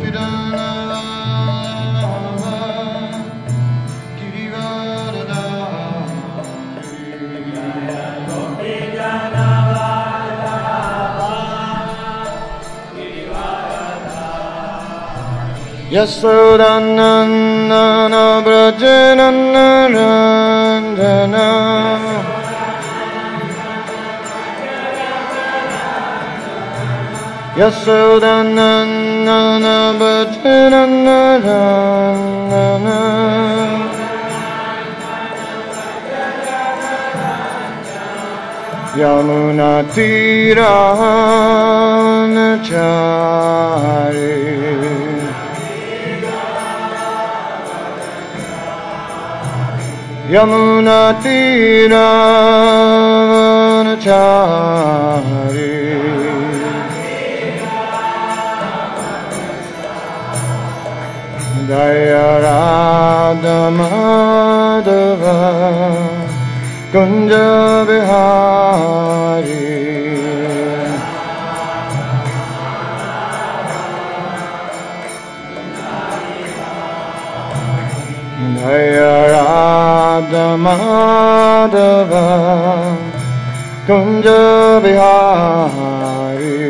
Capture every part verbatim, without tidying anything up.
Yasodhanandana Brajananarandana Yasodhanandana Brajananarandana Yamunatiranachari Yamunatiranachari Dayarada Madhava Kunja Bihari Dayarada Madhava Kunja Bihari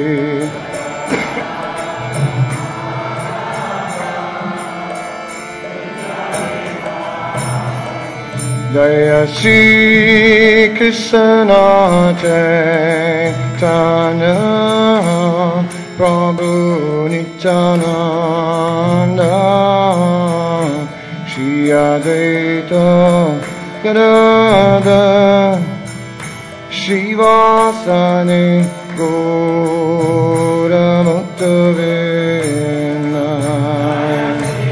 Jaya Shri Krishna Chaitanya Prabhu Nityananda Shri Advaita Gadadhar Shivasani Gaura Muktavinaya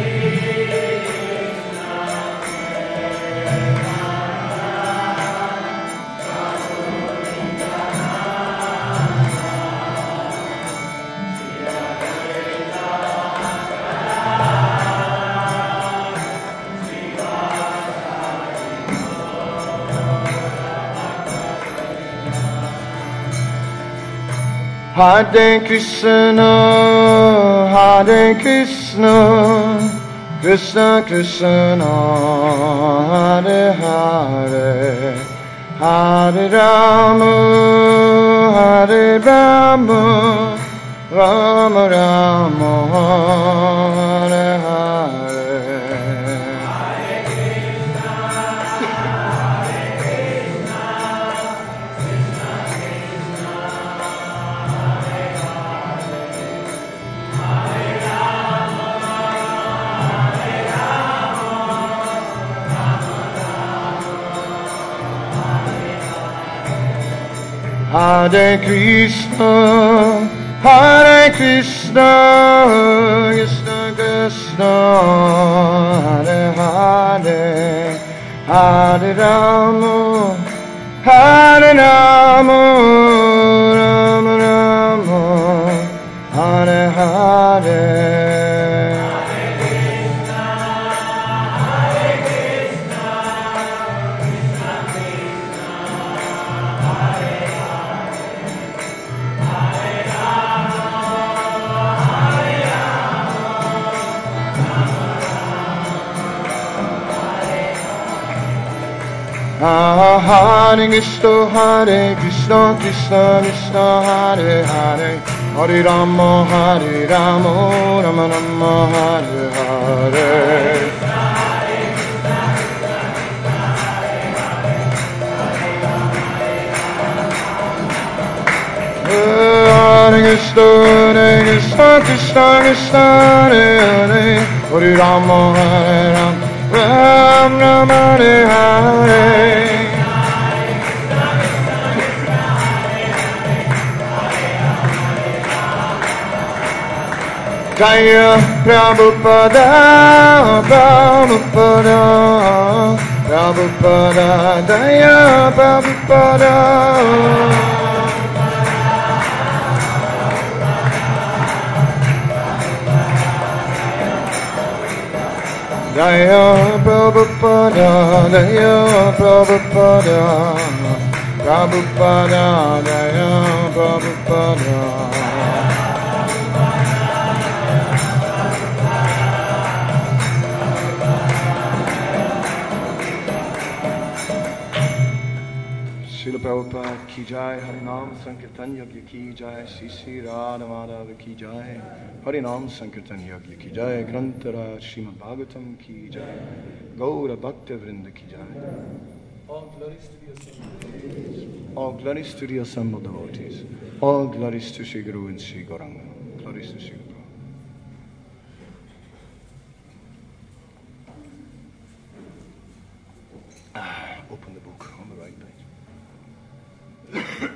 Hare Krishna, Hare Krishna, Krishna Krishna, Hare Hare, Hare Rama, Hare Rama, Rama Rama, Hare Hare. Hare Krishna, Hare Krishna, Krishna Krishna, Hare Hare, Hare Rama, Hare Rama, Rama Rama, Hare Hare. Hare Krishna, Hare Krishna, Krishna Krishna, Hare Hare, Hare Rama, Hare Rama, Rama Rama, Hare Hare. Hare Krishna, Hare Krishna, Krishna Krishna, Hare Hare, Hare Rama, Hare Rama, Ram Ram, Hare Hare. Jaya Prabhupada, Prabhupada, Prabhupada, Jaya Prabhupada. Jaya Prabhupada, Jaya Prabhupada, Prabhupada, Jaya Prabhupada. ki jai, Harinam Sankirtan Yagya ki jai, Sri Sri Radha Madhava ki jai, Harinam Sankirtan Yagya ki jai, Grantara Srimad Bhagavatam ki jai, Gaura Bhakta Vrinda ki jai. All glories to the assembled. All glories to the assembled devotees. All glories to Sri Guru and Sri Gauranga. Glories to Sri Guru. Ah, open the book on the right page.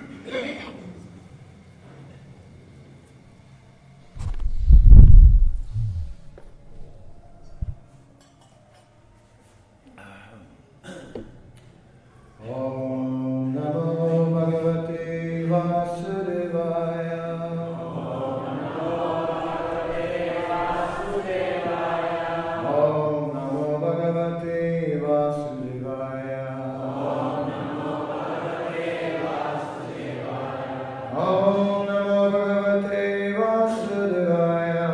Om Namo Bhagavate Vasudevaya. Om Namo Bhagavate Vasudevaya. Om Namo Bhagavate Vasudevaya. Om Namo Bhagavate Vasudevaya.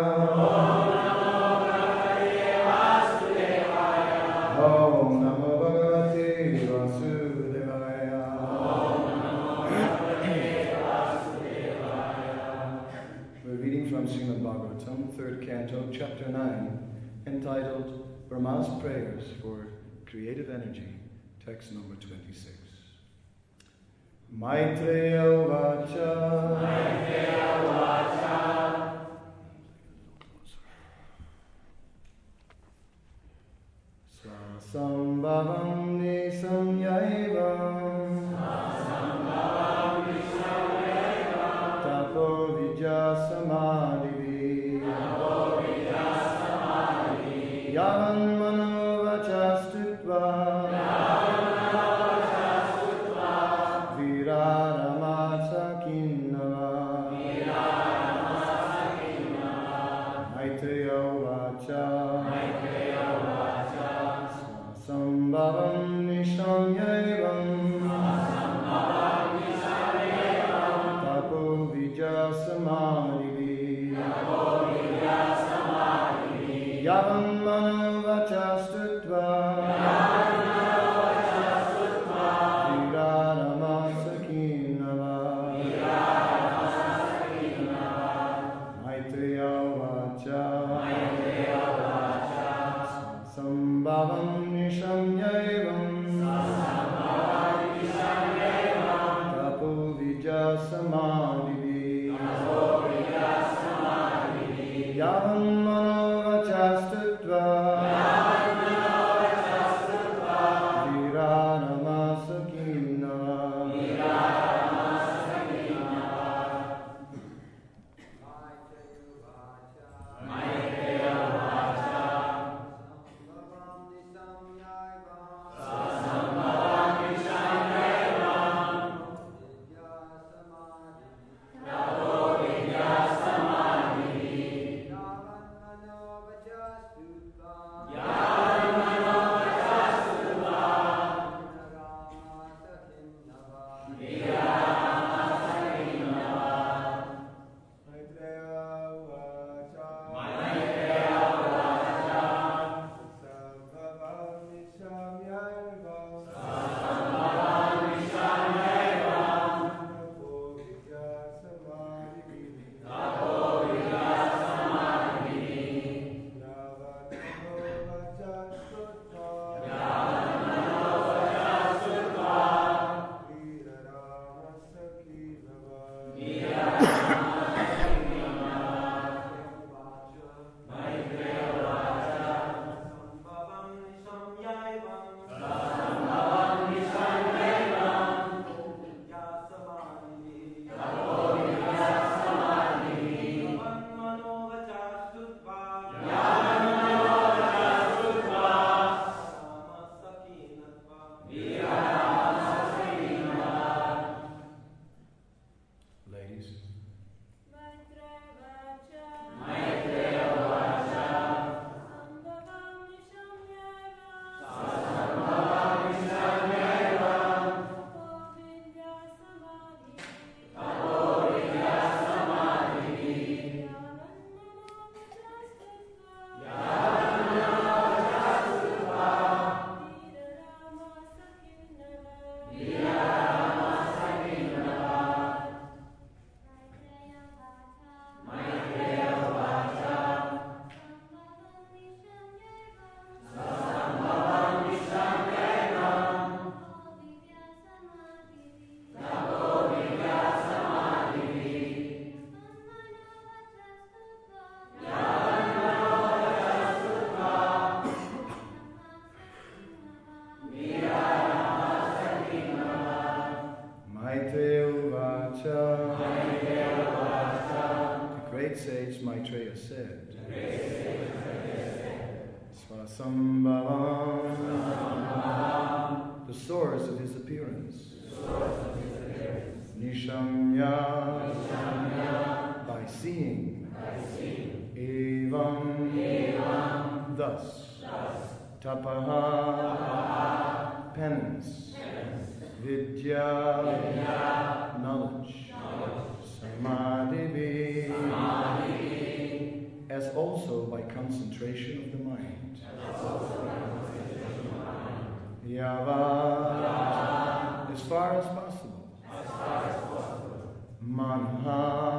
Om Namo Bhagavate Vasudevaya. We're reading from Srimad Bhagavatam, third canto, chapter nine, entitled Brahma's Prayers for Creative Energy, text number twenty-six. Maitreya Vacha. Maitreya Vacha. Sambhavam nisam yaivam. Sambhavam nisam yaivam. Tapo vijja samadhi. Tapo vijja samadhi. Yavan mano vachastutva. Yavan mano vachastutva. Virarama sakinnava. Virarama sakinnava. Maitreya vacha. Maitreya vacha. Sambhavam nisham yaivam. Sambhavam nisham yaivam. Tapo vijja samadhi. Tapo vijja samadhi. Yavam mano vachastutva. Yavam mano vachastutva. Virarama sakinnava. Virarama sakinnava. Maitreya vacha. Maitreya vacha. Sambhavam nisham yaivam. Sambhavam nisham yaivam. Tapo vijja samadhi. Tapo vijja samadhi. Yavam mano vachastutva. Yavam mano vachastutva. Virarama sakinnava. Virarama sakinnava. Maitreya vacha. Sambhavam nisham yaivam. Sambhavam nisham yaivam. Tapo vijja samadhi. Tapo vijja samadhi. Sasambhavam, the source of his appearance. Nishamya, by seeing. Evam, thus. Tapaha, penance. Vidya, knowledge. Samadhi, as also by concentration of the mind. Yava, as far as possible. Manha,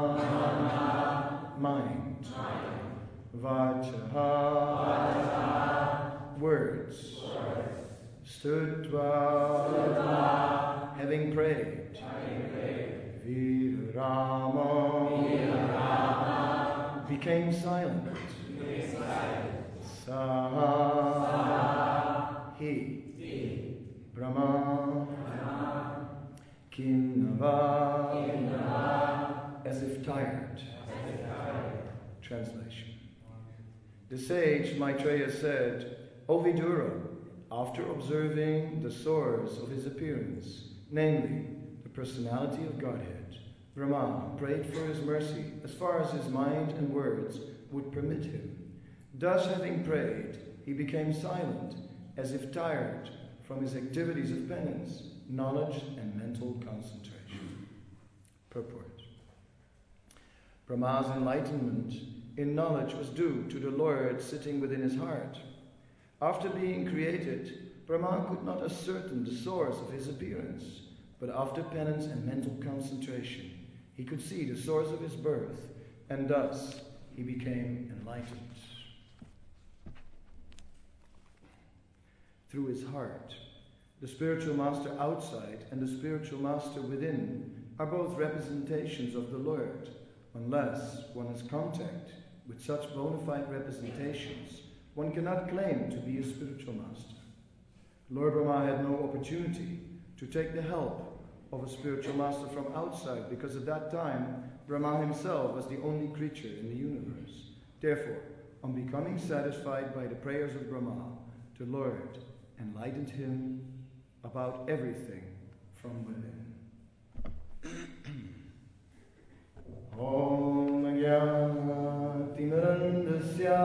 mind. Vachaha, words. Studva, having prayed. Virama, became silent. Saha, he. Brahma, Kinnava, as if tired. Translation. The sage Maitreya said, O Vidura, after observing the source of his appearance, namely, the personality of Godhead, Brahma prayed for his mercy as far as his mind and words would permit him. Thus having prayed, he became silent, as if tired from his activities of penance, knowledge, and mental concentration. Purport. Brahma's enlightenment in knowledge was due to the Lord sitting within his heart. After being created, Brahma could not ascertain the source of his appearance, but after penance and mental concentration, he could see the source of his birth, and thus he became enlightened. Through his heart, the spiritual master outside and the spiritual master within are both representations of the Lord, unless one has contact with such bona fide representations, one cannot claim to be a spiritual master. Lord Brahma had no opportunity to take the help of a spiritual master from outside, because at that time Brahma himself was the only creature in the universe. Therefore, on becoming satisfied by the prayers of Brahma, the Lord enlightened him about everything from within. Om Jnana Timirandasya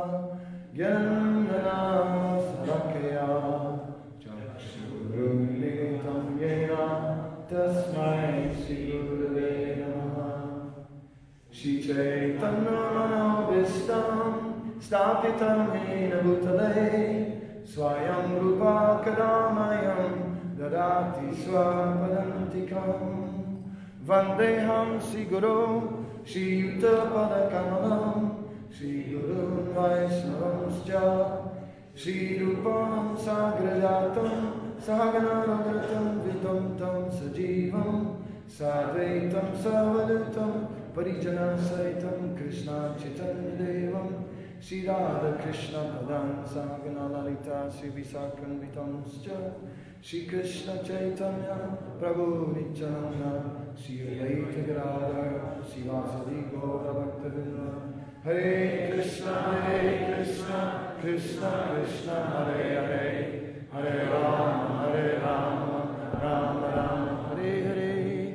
Jnana Salakaya Chakshurumilitam Yena Tasmai Shri Gurave Namaha. Shri Chaitanya Manobhistam Stapitam Hina Bhutale Swayam Rupa Kadamayam Dadati Swapadantikam Vandeham Sri Guru Shri Yuta Padakamalam Shri Guru Vaisnavamscha Shri Rupam Sagrajatam Sahagana Ragatam Vidamtam Sajivam Sadvaitam Savadutam Parijana Saitam Krishna Chaitanya Devam Shri Radha Krishna Padan Sahagana Lalita Shri Visakran Vitamscha Shri Krishna Chaitanya Prabhu Nityananda Shri Advaita Gadadhar Shri Vasadi Gaura Bhaktavinda. Hare Krishna, Hare Krishna, Krishna Krishna, Hare Hare, Hare Rama, Hare Rama, Rama Rama, Hare Hare.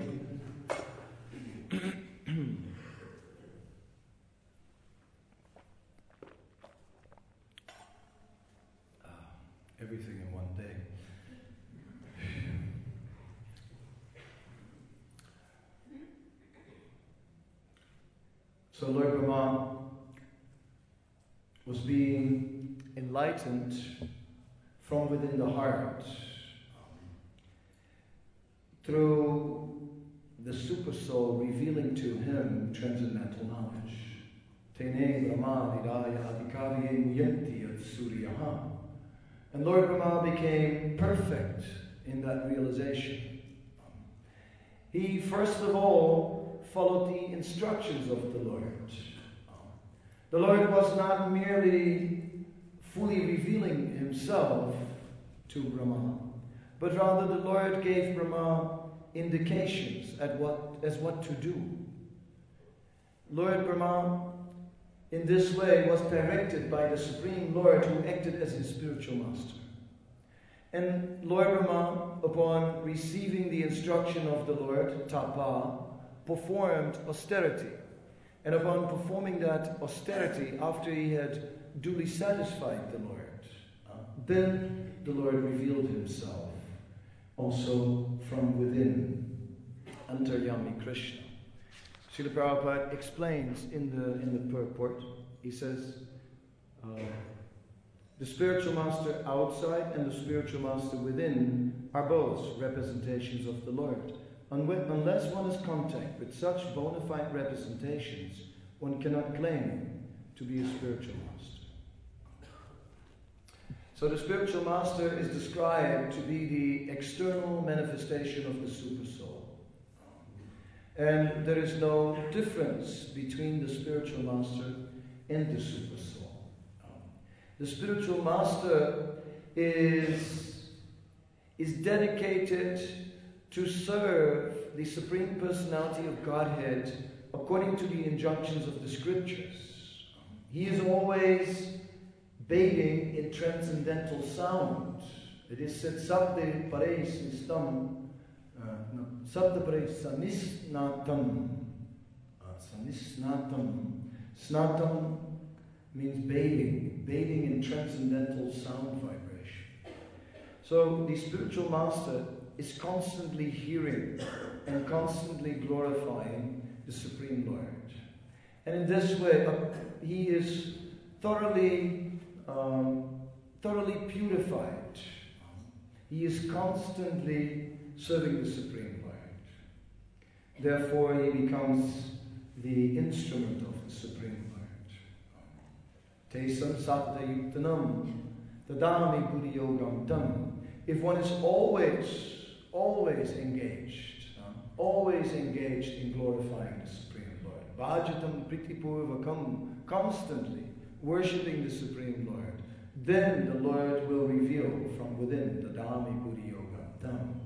Everything in one day. So Lord Brahma was being enlightened from within the heart through the super soul revealing to him transcendental knowledge. Tene Brahma Nidaya Adhikariye Muyanti At Suryaha. And Lord Brahma became perfect in that realization. He first of all followed the instructions of the Lord. The Lord was not merely fully revealing himself to Brahma, but rather the Lord gave Brahma indications at what, as what to do. Lord Brahma in this way was directed by the Supreme Lord who acted as his spiritual master. And Lord Brahma, upon receiving the instruction of the Lord, Tapa, performed austerity. And upon performing that austerity, after he had duly satisfied the Lord, uh, then the Lord revealed himself also from within, Antaryami Krishna. Srila Prabhupada explains in the, in the purport, he says, uh, the spiritual master outside and the spiritual master within are both representations of the Lord. Unless one has contact with such bona fide representations, one cannot claim to be a spiritual master. So the spiritual master is described to be the external manifestation of the Supersoul. And there is no difference between the spiritual master and the Supersoul. The spiritual master is, is dedicated to serve the Supreme Personality of Godhead according to the injunctions of the scriptures. He is always bathing in transcendental sound. It is said, Sabde Pareis Nistam, Sabde Pareis Sanisnatam. Sanisnatam. Snatam means bathing, bathing in transcendental sound vibration. So the spiritual master is constantly hearing and constantly glorifying the Supreme Lord. And in this way, uh, he is thoroughly, um, thoroughly purified. He is constantly serving the Supreme Lord. Therefore, he becomes the instrument of the Supreme Lord. Tesam sattva yuktanam, tadami buddhi yogam tam. If one is always, always engaged, uh, always engaged in glorifying the Supreme Lord, bhajatam pritipurvakam, constantly worshipping the Supreme Lord, then the Lord will reveal from within tadami buddhi yogam tam.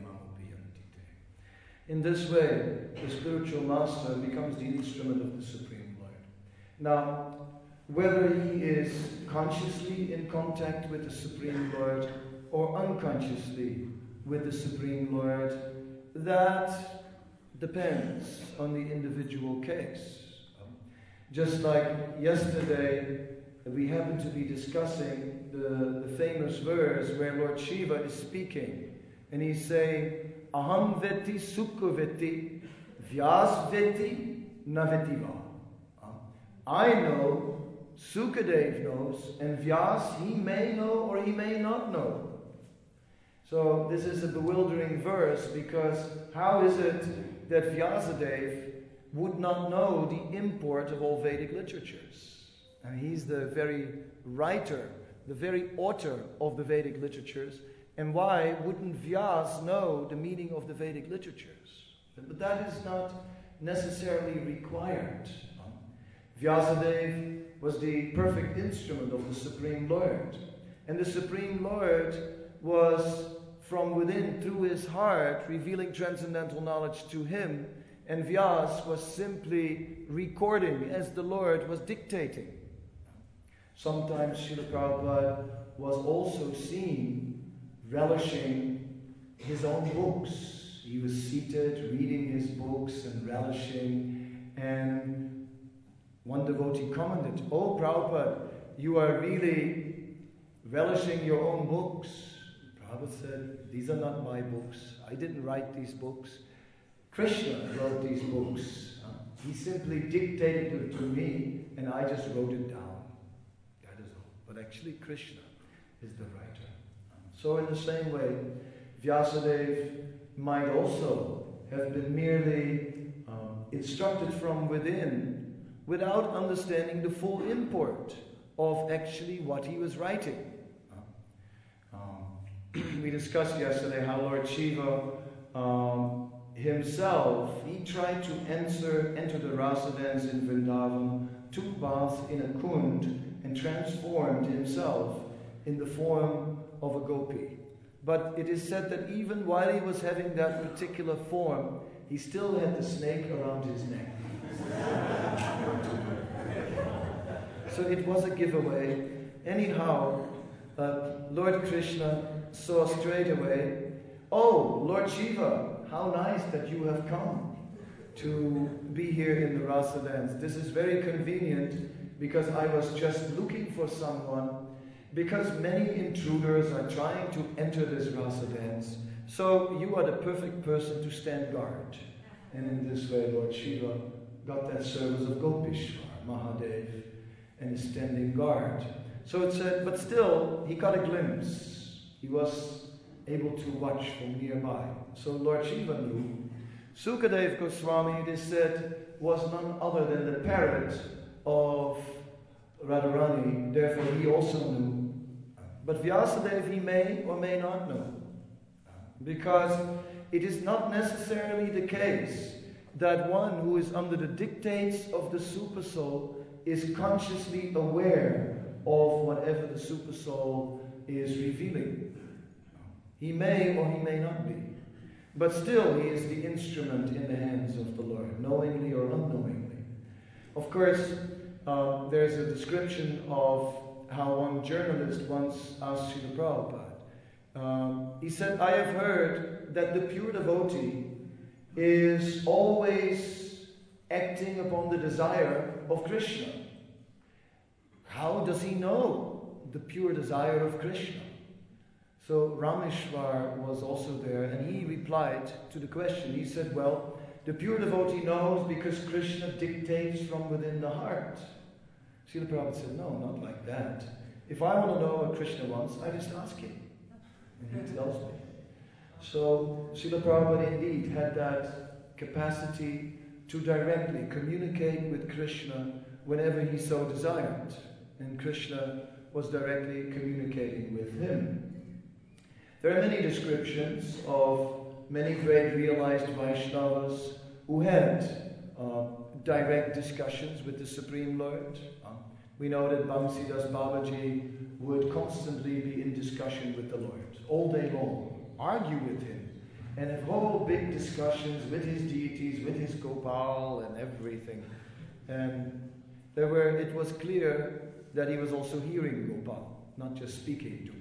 In this way, the spiritual master becomes the instrument of the Supreme Lord. Now, whether he is consciously in contact with the Supreme Lord or unconsciously with the Supreme Lord, that depends on the individual case. Just like yesterday, we happened to be discussing the, the famous verse where Lord Shiva is speaking, and he's saying, Aham veti sukha veti, vyas veti navetiva. I know, Sukadev knows, and Vyas, he may know or he may not know. So this is a bewildering verse, because how is it that Vyasadeva would not know the import of all Vedic literatures? And he's the very writer, the very author of the Vedic literatures. And why wouldn't Vyas know the meaning of the Vedic literatures? But that is not necessarily required. Vyasadeva was the perfect instrument of the Supreme Lord. And the Supreme Lord was from within, through his heart, revealing transcendental knowledge to him. And Vyas was simply recording as the Lord was dictating. Sometimes Srila Prabhupada was also seen relishing his own books. He was seated, reading his books and relishing. And one devotee commented, "Oh, Prabhupada, you are really relishing your own books." Prabhupada said, "These are not my books. I didn't write these books. Krishna wrote these books. Uh, he simply dictated it to me, and I just wrote it down. That is all. But actually, Krishna is the writer." So in the same way, Vyasadeva might also have been merely um, instructed from within without understanding the full import of actually what he was writing. Um, we discussed yesterday how Lord Shiva um, himself, he tried to enter, enter the Rasa dance in Vrindavan, took baths in a kund, and transformed himself in the form of a gopi. But it is said that even while he was having that particular form, he still had the snake around his neck. So it was a giveaway. Anyhow, uh, Lord Krishna saw straight away, oh, Lord Shiva, how nice that you have come to be here in the Rasa dance. This is very convenient because I was just looking for someone, because many intruders are trying to enter this Rasa dance. So you are the perfect person to stand guard. And in this way, Lord Shiva got that service of Gopishwar, Mahadev, and is standing guard. So it said, but still, he got a glimpse. He was able to watch from nearby. So Lord Shiva knew. Sukadev Goswami, it is said, was none other than the parrot of Radharani. Therefore, he also knew. But Vyasadeva, he may or may not know. Because it is not necessarily the case that one who is under the dictates of the Supersoul is consciously aware of whatever the Supersoul is revealing. He may or he may not be. But still, he is the instrument in the hands of the Lord, knowingly or unknowingly. Of course, uh, there's a description of how one journalist once asked Srila Prabhupada. Um, he said, I have heard that the pure devotee is always acting upon the desire of Krishna. How does he know the pure desire of Krishna? So Rameshwar was also there, and he replied to the question. He said, well, the pure devotee knows because Krishna dictates from within the heart. Srila Prabhupada said, no, not like that. If I want to know what Krishna wants, I just ask him. And he tells me. So Srila Prabhupada indeed had that capacity to directly communicate with Krishna whenever he so desired. And Krishna was directly communicating with him. There are many descriptions of many great realized Vaishnavas who had uh, direct discussions with the Supreme Lord. Uh, we know that Bamsidas Babaji would constantly be in discussion with the Lord, all day long, argue with him, and have whole big discussions with his deities, with his Gopal and everything. And there were, it was clear that he was also hearing Gopal, not just speaking to Gopal.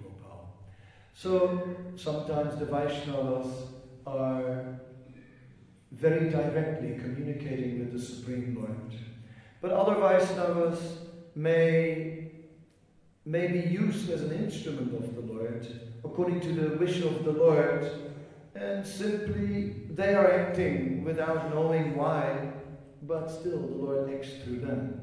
So sometimes the Vaishnavas are very directly communicating with the Supreme Lord. But other Vaishnavas may, may be used as an instrument of the Lord, according to the wish of the Lord, and simply they are acting without knowing why, but still the Lord acts through them.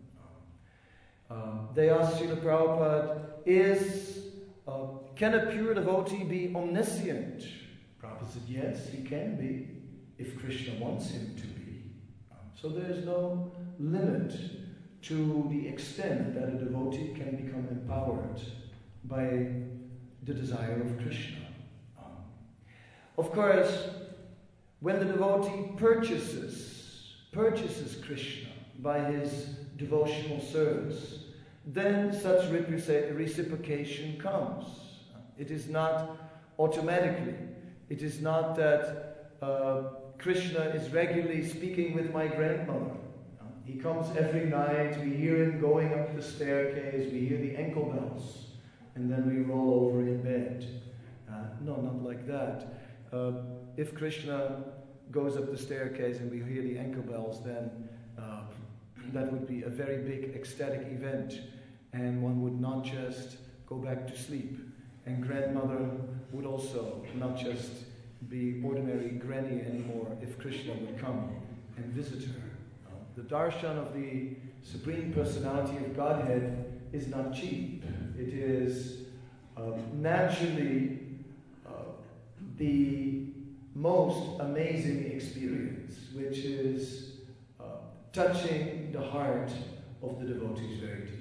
Um, they asked Srila Prabhupada, is, uh, can a pure devotee be omniscient? Prabhupada said, yes, he can be, if Krishna wants him to be. Um, so there is no limit to the extent that a devotee can become empowered by the desire of Krishna. Um, of course, when the devotee purchases, purchases Krishna by his devotional service, then such reciprocation comes. It is not automatically. It is not that uh, Krishna is regularly speaking with my grandmother. He comes every night, we hear him going up the staircase, we hear the ankle bells, and then we roll over in bed. Uh, no, not like that. Uh, if Krishna goes up the staircase and we hear the ankle bells, then uh, that would be a very big ecstatic event, and one would not just go back to sleep. And grandmother would also not just be ordinary granny anymore if Krishna would come and visit her. The darshan of the Supreme Personality of Godhead is not cheap. It is uh, naturally uh, the most amazing experience, which is uh, touching the heart of the devotees very deeply.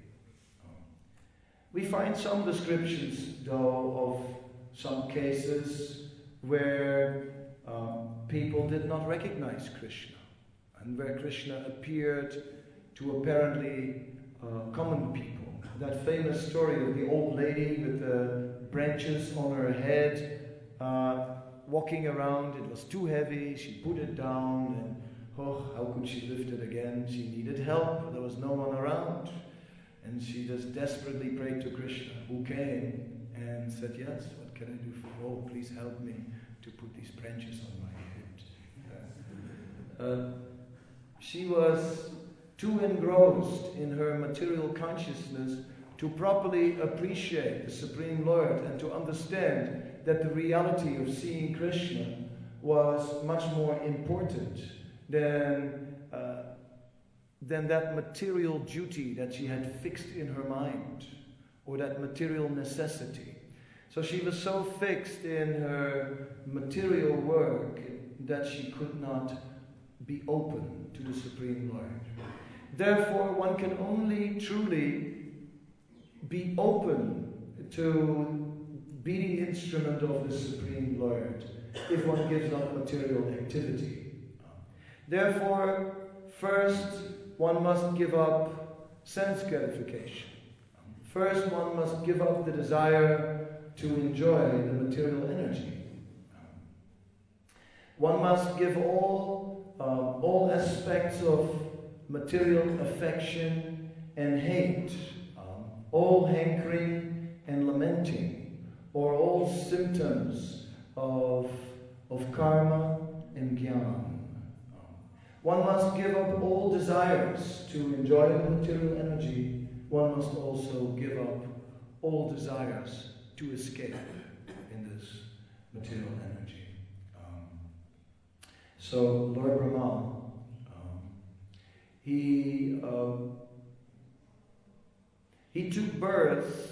We find some descriptions, though, of some cases where um, people did not recognize Krishna, and where Krishna appeared to apparently uh, common people. That famous story of the old lady with the branches on her head, uh, walking around. It was too heavy, she put it down, and oh, how could she lift it again? She needed help, there was no one around. And she just desperately prayed to Krishna, who came and said, yes, what can I do for you? Oh, please help me to put these branches on my head. Uh, she was too engrossed in her material consciousness to properly appreciate the Supreme Lord and to understand that the reality of seeing Krishna was much more important than, uh, than that material duty that she had fixed in her mind, or that material necessity. So she was so fixed in her material work that she could not be open to the Supreme Lord. Therefore, one can only truly be open to be the instrument of the Supreme Lord if one gives up material activity. Therefore, first one must give up sense gratification. First one must give up the desire to enjoy the material energy. One must give all, uh, all aspects of material affection and hate, um, all hankering and lamenting, or all symptoms of, of karma and jnana. One must give up all desires to enjoy the material energy. One must also give up all desires to escape in this material energy. Um, so Lord Brahma, um, he uh, he took birth,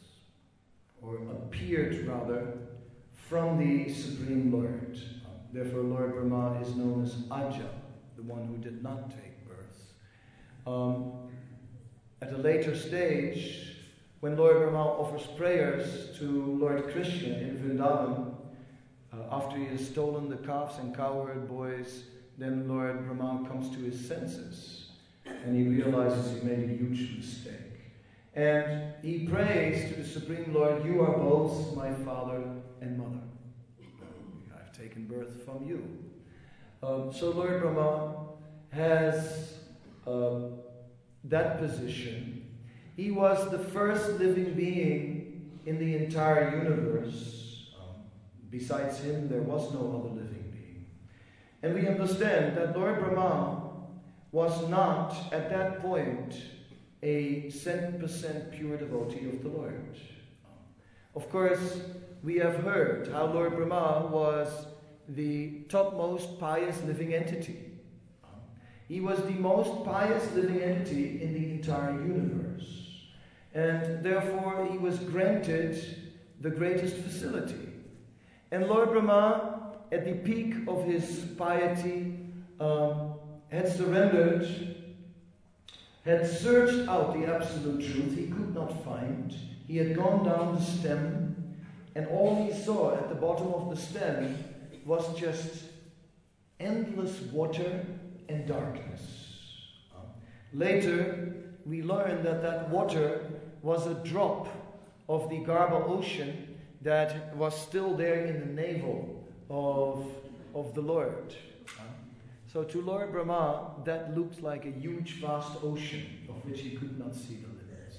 or appeared rather, from the Supreme Lord. Therefore, Lord Brahma is known as Aja, the one who did not take birth. Um, at a later stage, when Lord Brahma offers prayers to Lord Krishna in Vrindavan, uh, after he has stolen the calves and cowherd boys, then Lord Brahma comes to his senses and he realizes he made a huge mistake. And he prays to the Supreme Lord, you are both my father and mother. I've taken birth from you. Um, so Lord Brahma has uh, that position. He was the first living being in the entire universe. Um, besides him, there was no other living being. And we understand that Lord Brahma was not, at that point, a cent percent pure devotee of the Lord. Of course, we have heard how Lord Brahma was the topmost pious living entity. He was the most pious living entity in the entire universe. And therefore he was granted the greatest facility. And Lord Brahma, at the peak of his piety, um, had surrendered, had searched out the absolute truth he could not find. He had gone down the stem, and all he saw at the bottom of the stem was just endless water and darkness. Later, we learned that that water was a drop of the Garba ocean that was still there in the navel of, of the Lord. So to Lord Brahma, that looked like a huge, vast ocean of which he could not see the limits.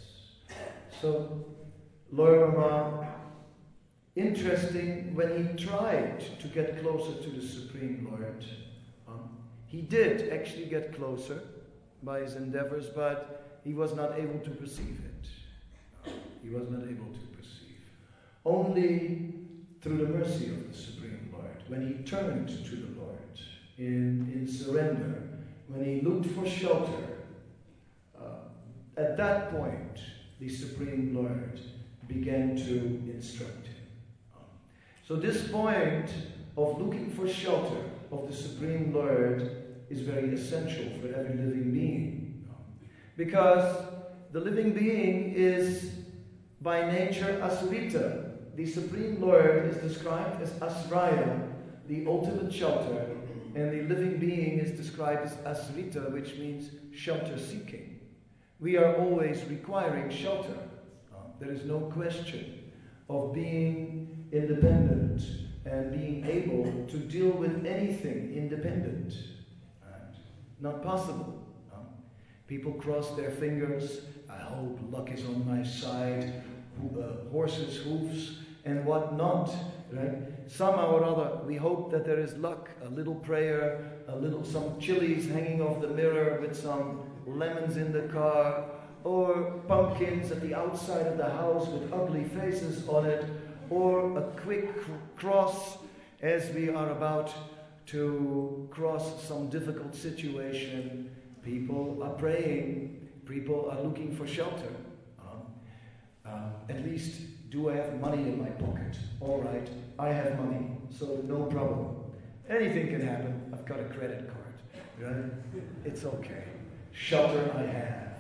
So Lord Brahma, interesting, when he tried to get closer to the Supreme Lord, um, he did actually get closer by his endeavors, but he was not able to perceive it. He was not able to perceive. Only through the mercy of the Supreme Lord, when he turned to the Lord in, in surrender, when he looked for shelter, uh, at that point, the Supreme Lord began to instruct him. So this point of looking for shelter of the Supreme Lord is very essential for every living being. Because the living being is by nature asurita. The Supreme Lord is described as asraya, the ultimate shelter, and the living being is described as asrita, which means shelter seeking. We are always requiring shelter. There is no question of being independent and being able to deal with anything independent. Not possible. People cross their fingers. I hope luck is on my side. Ho- uh, horses' hoofs and what not. Right? Somehow or other, we hope that there is luck. A little prayer, a little some chilies hanging off the mirror with some lemons in the car, or pumpkins at the outside of the house with ugly faces on it, or a quick cr- cross as we are about to cross some difficult situation. People are praying. People are looking for shelter. Um, uh, at least, do I have money in my pocket? All right, I have money, so no problem. Anything can happen. I've got a credit card, right? It's okay. Shelter I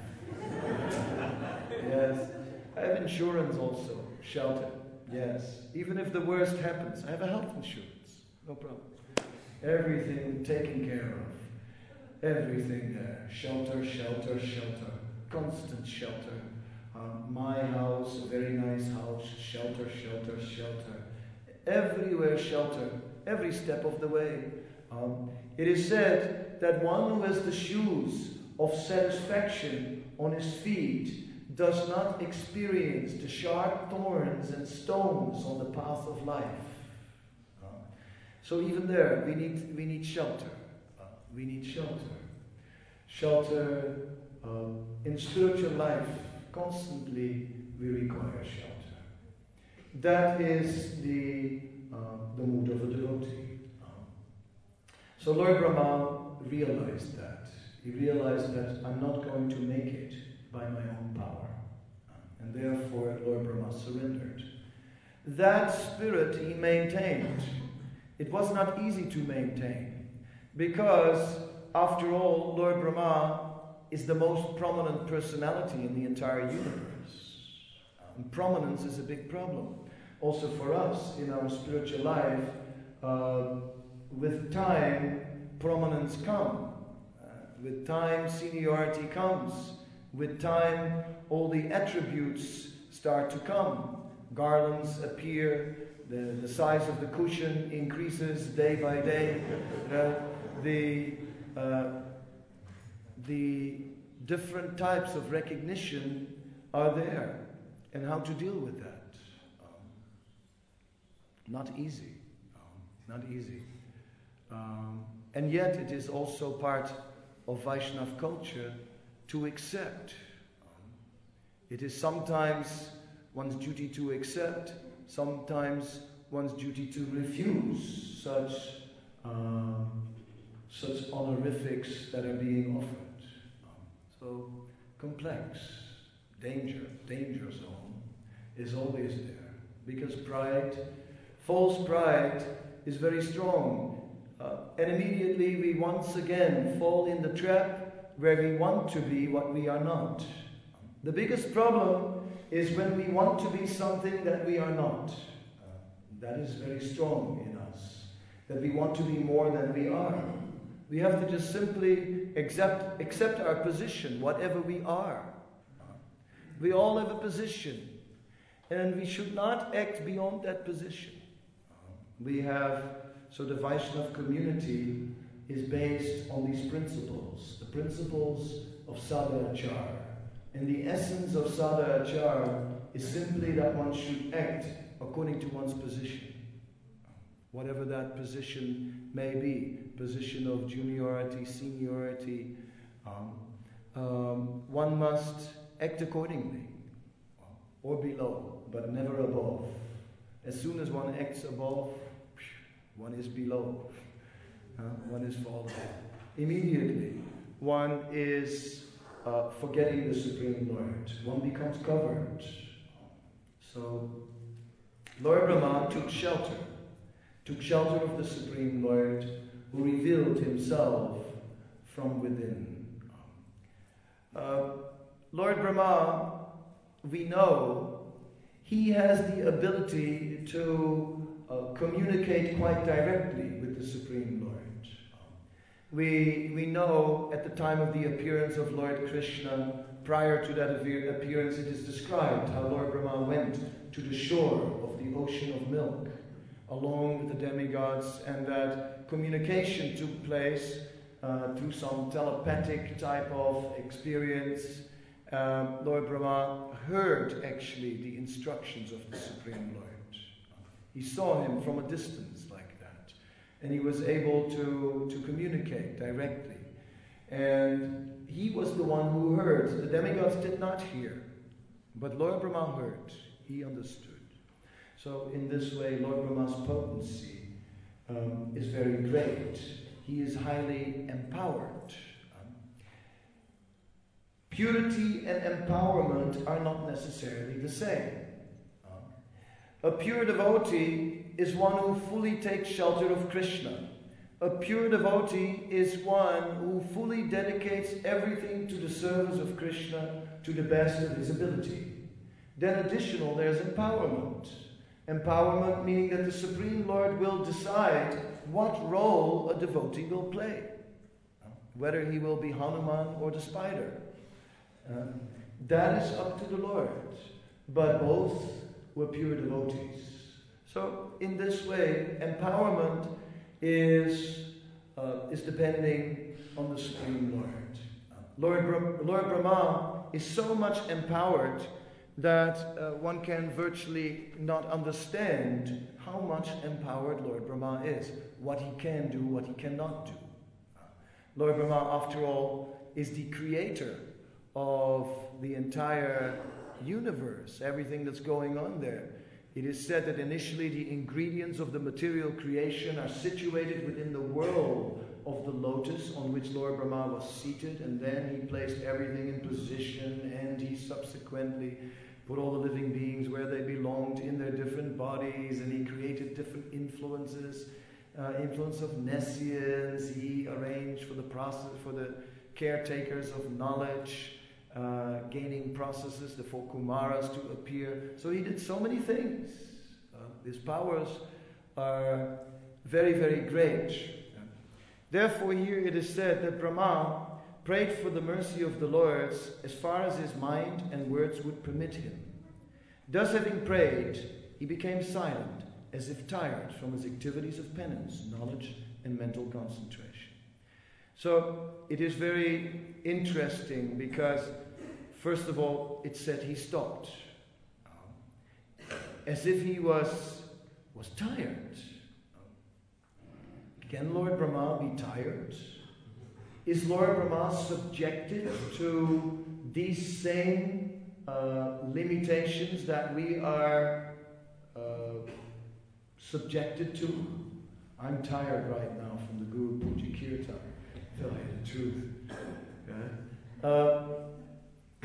have. Yes. I have insurance also. Shelter. Yes. Even if the worst happens, I have a health insurance. No problem. Everything taken care of. Everything there. Shelter, shelter, shelter. Constant shelter. Um, my house, a very nice house. Shelter, shelter, shelter. Everywhere shelter. Every step of the way. Um, it is said that one who has the shoes of satisfaction on his feet does not experience the sharp thorns and stones on the path of life. Uh, so even there, we need we need shelter. Uh, we need shelter. Shelter uh, in spiritual life. Constantly, we require shelter. That is the uh, the mood of a devotee. Um, so Lord Brahma realized that. He realized that I'm not going to make it by my own power. And therefore, Lord Brahma surrendered. That spirit he maintained. It was not easy to maintain. Because, after all, Lord Brahma is the most prominent personality in the entire universe. And prominence is a big problem. Also for us, in our spiritual life, uh, with time, prominence comes. With time, seniority comes. With time, all the attributes start to come. Garlands appear. The, the size of the cushion increases day by day. Uh, the, uh, the different types of recognition are there. And how to deal with that? Um, not easy. Um, not easy. Um, and yet it is also part of Vaishnava culture to accept. It is sometimes one's duty to accept, sometimes one's duty to refuse such uh, such honorifics that are being offered. So complex, danger, danger zone is always there, because pride, false pride, is very strong. Uh, and immediately we once again fall in the trap where we want to be what we are not. The biggest problem is when we want to be something that we are not. Uh, that is very strong in us. That we want to be more than we are. We have to just simply accept, accept our position, whatever we are. We all have a position. And we should not act beyond that position. We have... So the Vaishnava community is based on these principles, the principles of Sadachara. And the essence of Sadachara is simply that one should act according to one's position. Whatever that position may be, position of juniority, seniority, um, um, one must act accordingly, or below, but never above. As soon as one acts above, one is below. Uh, one is falling. Immediately, one is uh, forgetting the Supreme Lord. One becomes covered. So, Lord Brahma took shelter. Took shelter of the Supreme Lord, who revealed himself from within. Uh, Lord Brahma, we know, he has the ability to Uh, communicate quite directly with the Supreme Lord. We, we know at the time of the appearance of Lord Krishna, prior to that appearance, it is described how Lord Brahma went to the shore of the ocean of milk, along with the demigods, and that communication took place uh, through some telepathic type of experience, um, Lord Brahma heard actually the instructions of the Supreme Lord. He saw him from a distance like that, and he was able to, to communicate directly. And he was the one who heard. The demigods did not hear, but Lord Brahma heard. He understood. So in this way, Lord Brahma's potency um, is very great. He is highly empowered. Um, purity and empowerment are not necessarily the same. A pure devotee is one who fully takes shelter of Krishna. A pure devotee is one who fully dedicates everything to the service of Krishna to the best of his ability. Then additional, there's empowerment. Empowerment meaning that the Supreme Lord will decide what role a devotee will play. Whether he will be Hanuman or the spider. Uh, that is up to the Lord. But both were pure devotees. So in this way, empowerment is uh, is depending on the Supreme Lord. Lord, Bra- Lord Brahma is so much empowered that uh, one can virtually not understand how much empowered Lord Brahma is, what he can do, what he cannot do. Lord Brahma, after all, is the creator of the entire universe, everything that's going on there. It is said that initially the ingredients of the material creation are situated within the whirl of the lotus on which Lord Brahma was seated, and then he placed everything in position, and he subsequently put all the living beings where they belonged in their different bodies, and he created different influences, uh, influence of Nescience. He arranged for the process, for the caretakers of knowledge, Uh, gaining processes, the four Kumaras to appear. So he did so many things. Uh, his powers are very, very great. Therefore, here it is said that Brahma prayed for the mercy of the Lord as far as his mind and words would permit him. Thus having prayed, he became silent, as if tired from his activities of penance, knowledge, and mental concentration. So it is very interesting because, first of all, it said he stopped, as if he was was tired. Can Lord Brahma be tired? Is Lord Brahma subjected to these same uh, limitations that we are uh, subjected to? I'm tired right now from the Guru Puja Kirtan. Tell you the truth. Okay? Uh,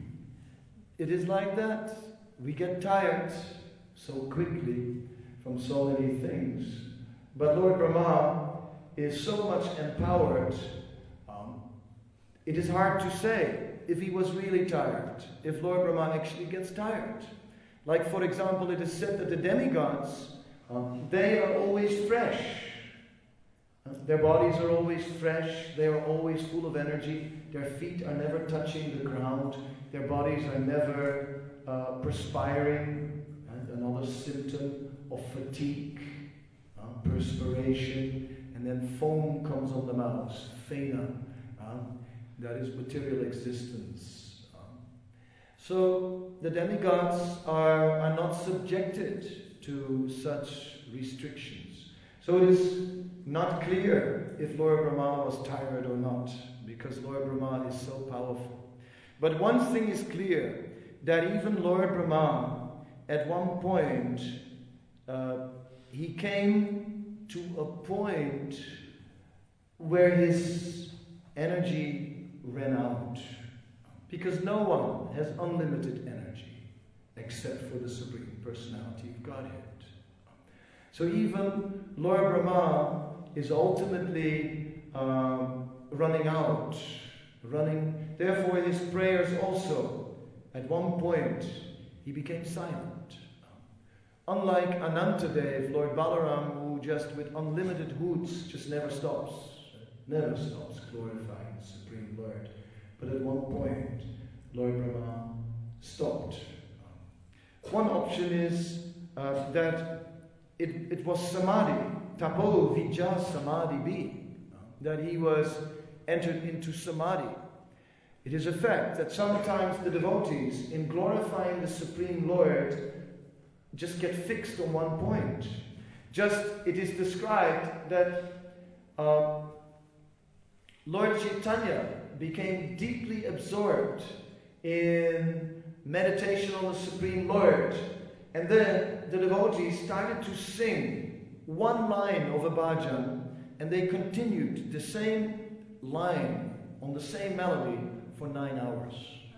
it is like that. We get tired so quickly from so many things. But Lord Brahma is so much empowered. Um, it is hard to say if he was really tired, if Lord Brahma actually gets tired. Like, for example, it is said that the demigods, um, they are always fresh. Their bodies are always fresh, they are always full of energy, their feet are never touching the ground, their bodies are never uh, perspiring, and another symptom of fatigue, uh, perspiration, and then foam comes on the mouth, phena, uh, that is material existence. Uh, so the demigods are, are not subjected to such restrictions. So it is not clear if Lord Brahma was tired or not, because Lord Brahma is so powerful. But one thing is clear, that even Lord Brahma, at one point, uh, he came to a point where his energy ran out. Because no one has unlimited energy, except for the Supreme Personality of Godhead. So even Lord Brahma is ultimately um, running out, running. Therefore, his prayers also, at one point, he became silent. Unlike Anantadev, Lord Balaram, who just with unlimited hoots just never stops, never stops glorifying the Supreme Lord. But at one point, Lord Brahma stopped. One option is uh, that It, it was samadhi, tapo vijja samadhi bi. that he was entered into samadhi. It is a fact that sometimes the devotees, in glorifying the Supreme Lord, just get fixed on one point. Just, it is described that uh, Lord Chaitanya became deeply absorbed in meditation on the Supreme Lord. And then the devotees started to sing one line of a bhajan, and they continued the same line on the same melody for nine hours.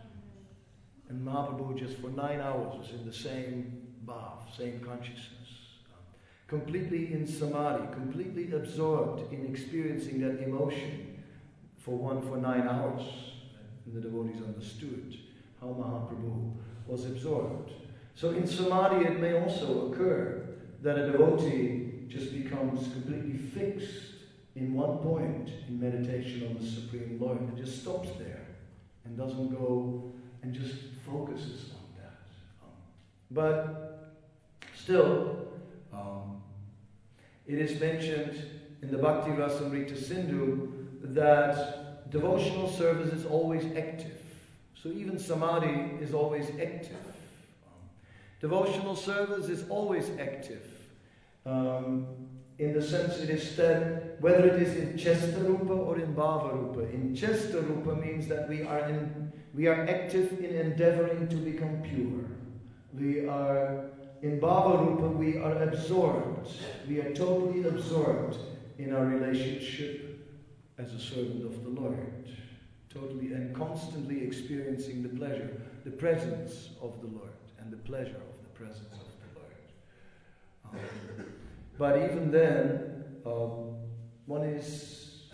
And Mahaprabhu just for nine hours was in the same bhav, same consciousness. Completely in samadhi, completely absorbed in experiencing that emotion for one for nine hours. And the devotees understood how Mahaprabhu was absorbed. So in samadhi it may also occur that a devotee just becomes completely fixed in one point in meditation on the Supreme Lord and just stops there and doesn't go and just focuses on that. Um, but still, um, it is mentioned in the Bhakti Rasamrita Sindhu that devotional service is always active. So even samadhi is always active. Um, devotional service is always active. Um, in the sense it is said, whether it is in Chesta Rupa or in Bhava Rupa. In Chesta Rupa means that we are in, we are active in endeavoring to become pure. We are, in Bhava Rupa, we are absorbed. We are totally absorbed in our relationship as a servant of the Lord. Totally and constantly experiencing the pleasure, the presence of the Lord, and the pleasure of the presence of the Lord. Um, but even then, um, one is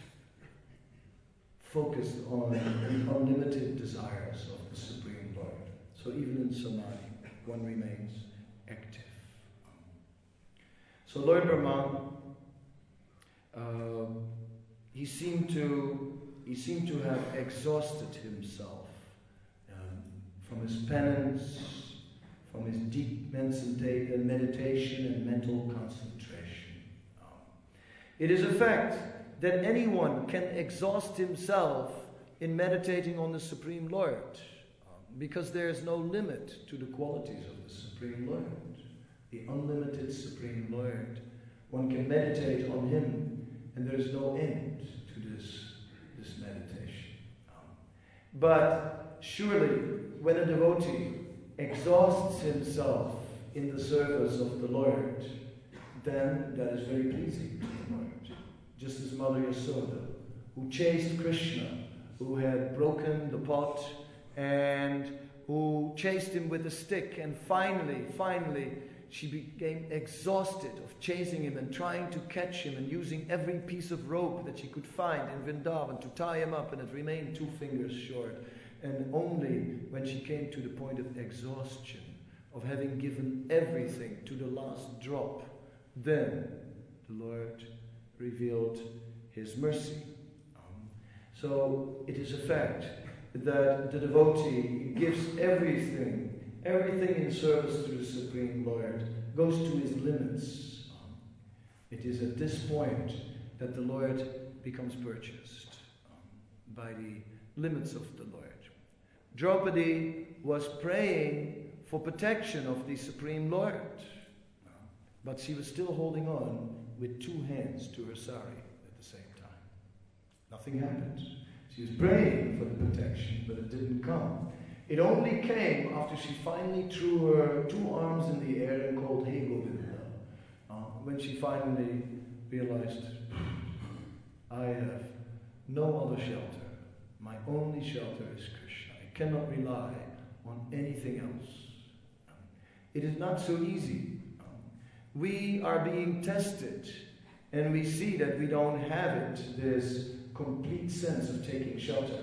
focused on the unlimited desires of the Supreme Lord. So even in samadhi, one remains active. So Lord Brahma, uh, he seemed to he seemed to have exhausted himself um, from his penance, from his deep meditation and mental concentration. Um, it is a fact that anyone can exhaust himself in meditating on the Supreme Lord, um, because there is no limit to the qualities of the Supreme Lord, the unlimited Supreme Lord. One can meditate on him, and there is no end to this, this meditation. Um, but surely, when a devotee exhausts himself in the service of the Lord, then that is very pleasing to the Lord. Just as Mother Yasoda, who chased Krishna, who had broken the pot, and who chased him with a stick, and finally, finally, she became exhausted of chasing him and trying to catch him and using every piece of rope that she could find in Vrindavan to tie him up, and it remained two fingers short. And only when she came to the point of exhaustion, of having given everything to the last drop, then the Lord revealed his mercy. Um, so it is a fact that the devotee gives everything, everything in service to the Supreme Lord, goes to his limits. Um, it is at this point that the Lord becomes purchased um, by the limits of the Lord. Draupadi was praying for protection of the Supreme Lord, but she was still holding on with two hands to her sari at the same time. Nothing happened. She was praying for the protection, but it didn't come. It only came after she finally threw her two arms in the air and called Hey Govinda. Uh, when she finally realized, I have no other shelter. My only shelter is Krishna. I cannot rely on anything else. Um, it is not so easy. Um, we are being tested, and we see that we don't have it, this complete sense of taking shelter.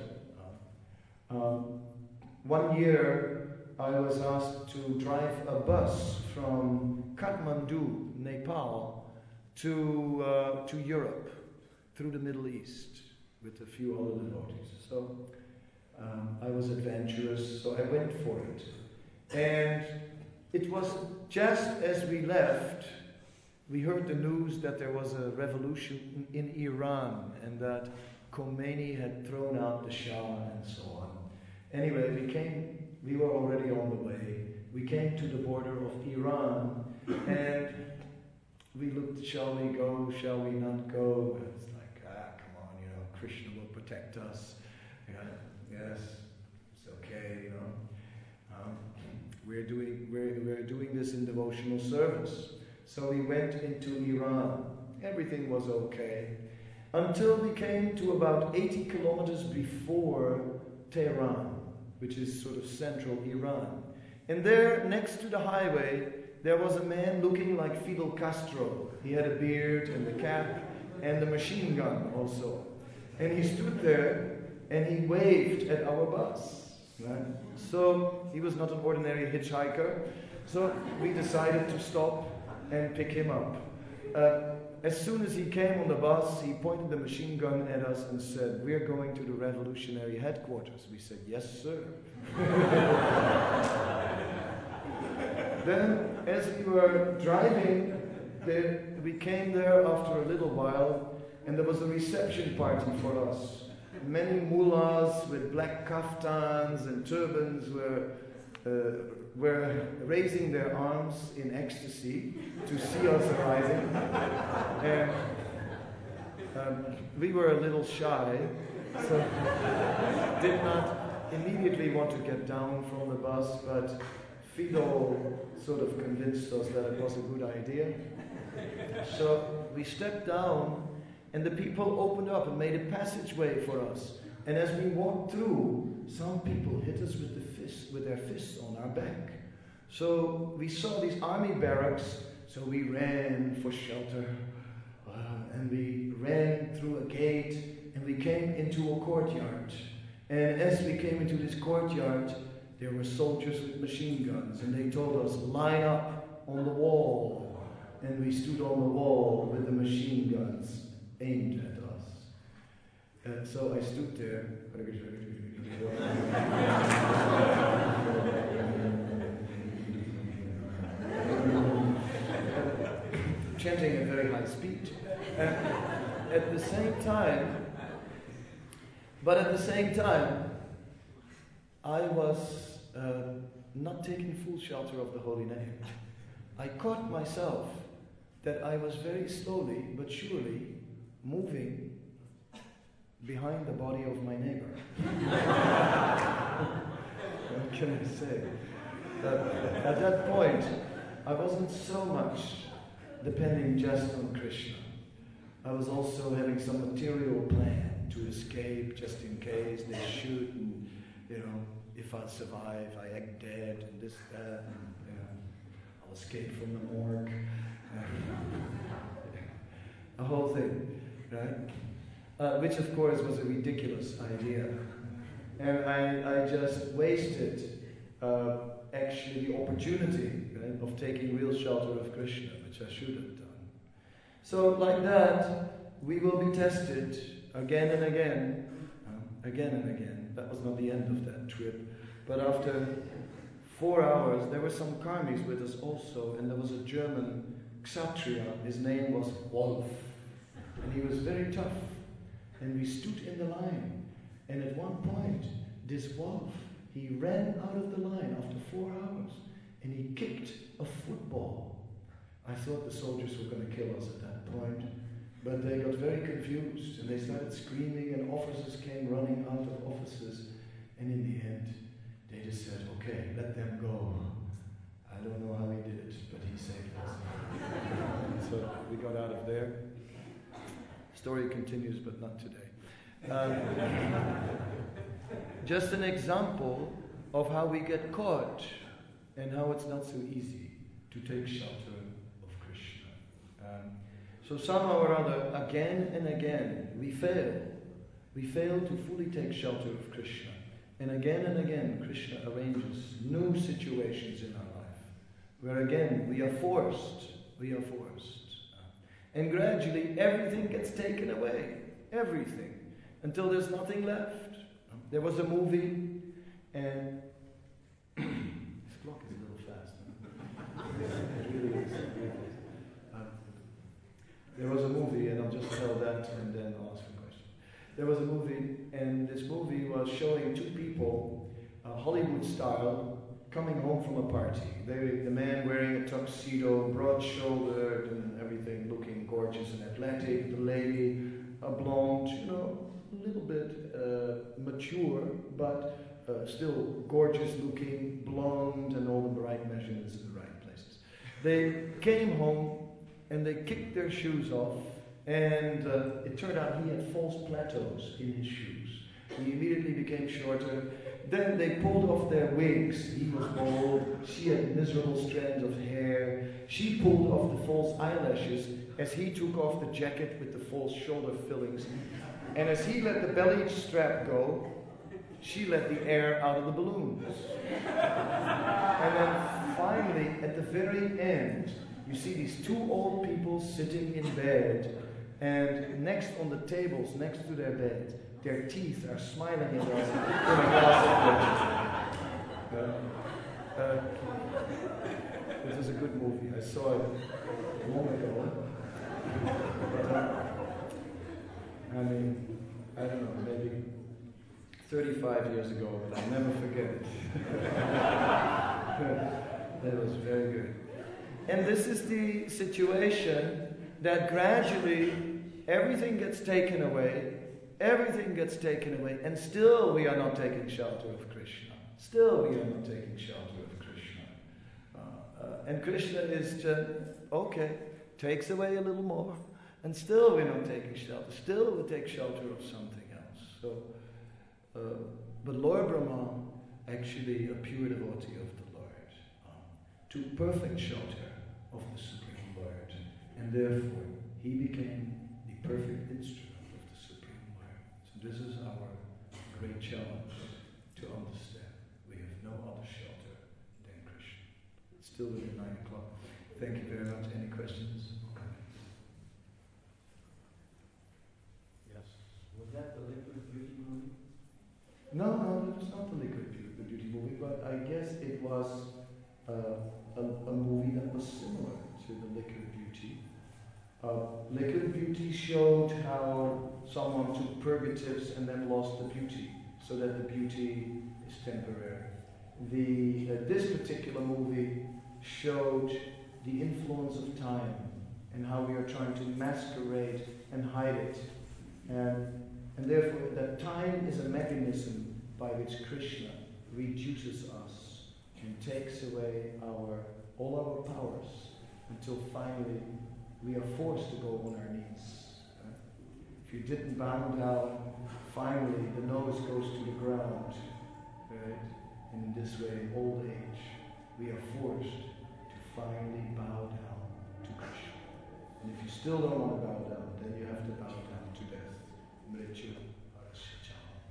Um, one year, I was asked to drive a bus from Kathmandu, Nepal, to uh, to Europe, through the Middle East, with a few other devotees. So um, I was adventurous, so I went for it. And it was just as we left we heard the news that there was a revolution in Iran and that Khomeini had thrown out the Shah and so on. Anyway, we came, we were already on the way. We came to the border of Iran and we looked, shall we go, shall we not go? It's like, ah, come on, you know, Krishna will protect us. Yeah, yes, it's okay, you know. Um, we're doing we're, we're doing this in devotional service. So we went into Iran. Everything was okay. Until we came to about eighty kilometers before Tehran, which is sort of central Iran. And there, next to the highway, there was a man looking like Fidel Castro. He had a beard and a cap and a machine gun also. And he stood there and he waved at our bus. Right? So he was not an ordinary hitchhiker. So we decided to stop and pick him up. Uh, as soon as he came on the bus, he pointed the machine gun at us and said, "We're going to the revolutionary headquarters." We said, "Yes, sir." Then, as we were driving, there, we came there after a little while, and there was a reception party for us. Many mullahs with black kaftans and turbans were uh, were raising their arms in ecstasy to see us arriving. And um, we were a little shy, so did not immediately want to get down from the bus, but Fidel sort of convinced us that it was a good idea. So we stepped down, and the people opened up and made a passageway for us. And as we walked through, some people hit us with the fist, with their fists on our back. So we saw these army barracks, so we ran for shelter. Uh, and we ran through a gate, and we came into a courtyard. And as we came into this courtyard, there were soldiers with machine guns, and they told us, "Line up on the wall." And we stood on the wall with the machine guns aimed at us. Uh, so I stood there, chanting at very high speed. Uh, at the same time, but at the same time, I was uh, not taking full shelter of the holy name. I caught myself that I was very slowly but surely moving behind the body of my neighbor. What can I say? Uh, at that point, I wasn't so much depending just on Krishna. I was also having some material plan to escape just in case they shoot, and you know, if I survive, I act dead, and this, that, and you know, I'll escape from the morgue. A whole thing, right? Uh, which, of course, was a ridiculous idea. And I, I just wasted, uh, actually, the opportunity, right, of taking real shelter of Krishna, which I should have done. So, like that, we will be tested again and again, um, again and again. That was not the end of that trip. But after four hours, there were some karmis with us also, and there was a German Kshatriya. His name was Wolf. And he was very tough. And we stood in the line. And at one point, this Wolf, he ran out of the line after four hours. And he kicked a football. I thought the soldiers were going to kill us at that point. But they got very confused. And they started screaming, and officers came running out of offices. And in the end, they just said, "Okay, let them go." I don't know how he did it, but he saved us. So we got out of there. Story continues, but not today. Um, just an example of how we get caught and how it's not so easy to take shelter of Krishna. Um, so somehow or other, again and again, we fail. We fail to fully take shelter of Krishna. And again and again, Krishna arranges new situations in our life, where again, we are forced, we are forced. And gradually, everything gets taken away. Everything. Until there's nothing left. There was a movie, and this clock is a little fast. Huh? It really is. Um, I'll just tell that and then I'll ask a question. There was a movie, and this movie was showing two people, uh, Hollywood style, coming home from a party. They, the man wearing a tuxedo, broad-shouldered and everything, looking gorgeous and athletic. The lady, a blonde, you know, a little bit uh, mature, but uh, still gorgeous looking, blonde, and all the right measurements in the right places. They came home and they kicked their shoes off, and uh, it turned out he had false plateaus in his shoes. He immediately became shorter. Then they pulled off their wigs. He was bald. She had miserable strands of hair. She pulled off the false eyelashes as he took off the jacket with the false shoulder fillings. And as he let the belly strap go, she let the air out of the balloons. And then finally, at the very end, you see these two old people sitting in bed, and next on the tables, next to their bed, their teeth are smiling at us in a glass of water. Uh, uh, this is a good movie. I saw it long ago. But, uh, I mean, I don't know, maybe thirty-five years ago, but I'll never forget it. That was very good. And this is the situation that gradually everything gets taken away, everything gets taken away, and still we are not taking shelter of Krishna. Still we are not taking shelter of Krishna. Uh, uh, and Krishna is to, okay, takes away a little more, and still we're not taking shelter. Still we take shelter of something else. So, uh, but Lord Brahma, actually a pure devotee of the Lord, um, took perfect shelter of the Supreme Lord, and therefore he became the perfect instrument of the Supreme Lord. So this is our great challenge to understand. We have no other shelter than Krishna. It's still within nine o'clock. Thank you very much. Any questions or comments? Yes. Was that the Liquid Beauty movie? No, no, it was not the Liquid Beauty movie, but I guess it was uh, a, a movie that was similar to the Liquid Beauty. Uh, Liquid Beauty showed how someone took purgatives and then lost the beauty, so that the beauty is temporary. The, uh, this particular movie showed the influence of time and how we are trying to masquerade and hide it. And, and therefore, that time is a mechanism by which Krishna reduces us and takes away our all our powers until finally we are forced to go on our knees. Right? If you didn't bow down, finally the nose goes to the ground. Right? And in this way, in old age, we are forced to finally bow down to Krishna. And if you still don't want to bow down, then you have to bow down to death. Mrityu Arasya.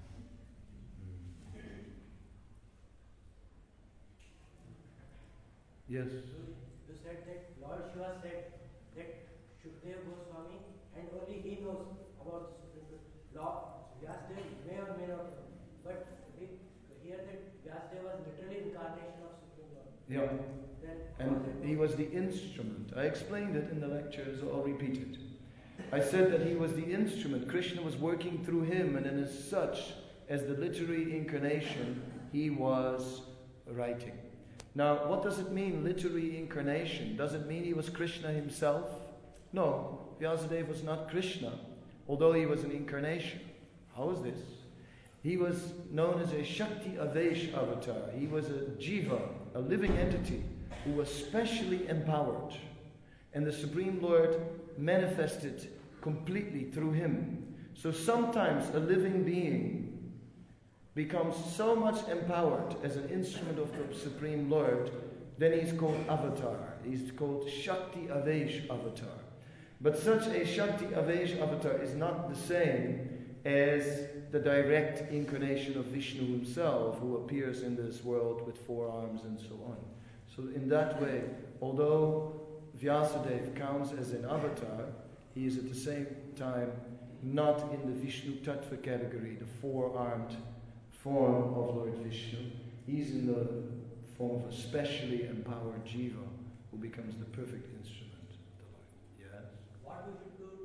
Yes. You said that Lord Shiva said that Shukdev Goswami and only he knows about the Supreme Lord. Vyasdev may or may not know. But we hear that Vyasdev was literally incarnation of Supreme Lord. Yeah. Then And he was the instrument. I explained it in the lectures, I'll repeat it. I said that he was the instrument. Krishna was working through him, and as such, as the literary incarnation, he was writing. Now, what does it mean, literary incarnation? Does it mean he was Krishna himself? No, Vyasadeva was not Krishna, although he was an incarnation. How is this? He was known as a Shakti Avesh avatar. He was a jiva, a living entity, who was specially empowered. And the Supreme Lord manifested completely through him. So sometimes a living being becomes so much empowered as an instrument of the Supreme Lord, then he's called avatar. He's called Shakti Avesh avatar. But such a Shakti Avesh avatar is not the same as the direct incarnation of Vishnu himself, who appears in this world with four arms and so on. So in that way, although Vyasadeva counts as an avatar, he is at the same time not in the Vishnu Tattva category, the four-armed form of Lord Vishnu. He's in the form of a specially empowered jiva who becomes the perfect instrument of the Lord. Yes? what we should do to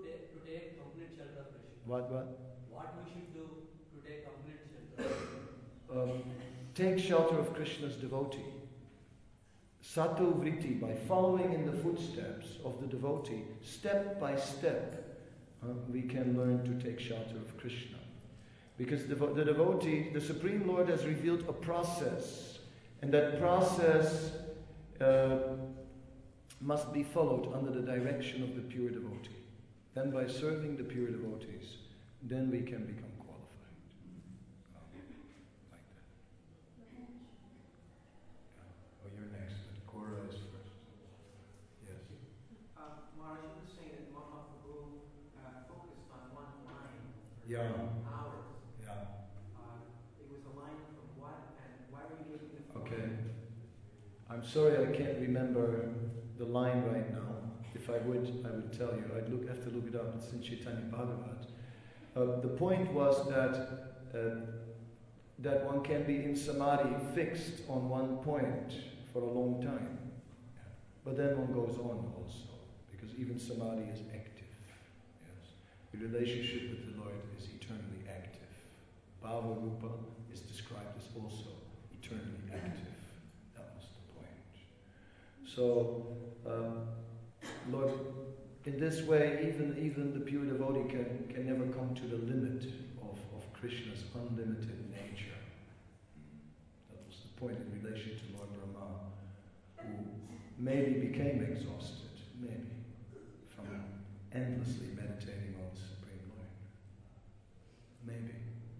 take complete shelter of Krishna. What, what? What we should do to take complete shelter? Um, take shelter of Krishna's devotee. Sato vritti, by following in the footsteps of the devotee, step by step, uh, we can learn to take shelter of Krishna. Because the, the devotee, the Supreme Lord has revealed a process, and that process uh, must be followed under the direction of the pure devotee. Then by serving the pure devotees, then we can become qualified. Um, like that. Oh, you're next, but Cora is first. Yes. Uh, Maharaj, you were saying that Mahaprabhu uh, focused on one line for Yeah. hours. Yeah. Uh, it was a line from what, and why were you giving the Okay. I'm sorry I can't remember the line right now. If I would, I would tell you. I'd look, have to look it up. It's in Chaitanya Bhagavat. Uh, the point was that uh, that one can be in samadhi fixed on one point for a long time. But then one goes on also, because even samadhi is active. Yes. The relationship with the Lord is eternally active. Bhava Rupa is described as also eternally active. That was the point. So, um, Lord, in this way, even even the pure devotee can, can never come to the limit of, of Krishna's unlimited nature. That was the point in relation to Lord Brahma, who maybe became exhausted, maybe, from endlessly meditating on the Supreme Lord. Maybe.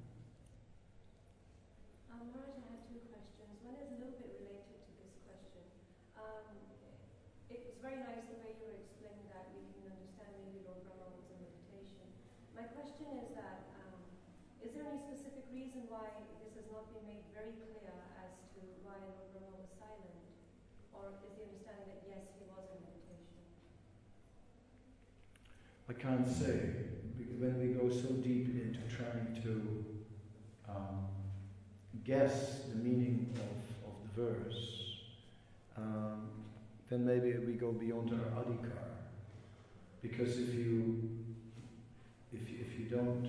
Um, Maharaj, I have two questions. One is a little bit related to this question. Um, it was very nice the way you were explaining that we can understand maybe Lord Brahma was in meditation. My question is that, um, is there any specific reason why this has not been made very clear as to why Lord Brahma was silent? Or is the understanding that yes, he was in meditation? I can't say, because when we go so deep into trying to um, guess the meaning of, of the verse, um, then maybe we go beyond our adhikar. Because if you, if you, if you don't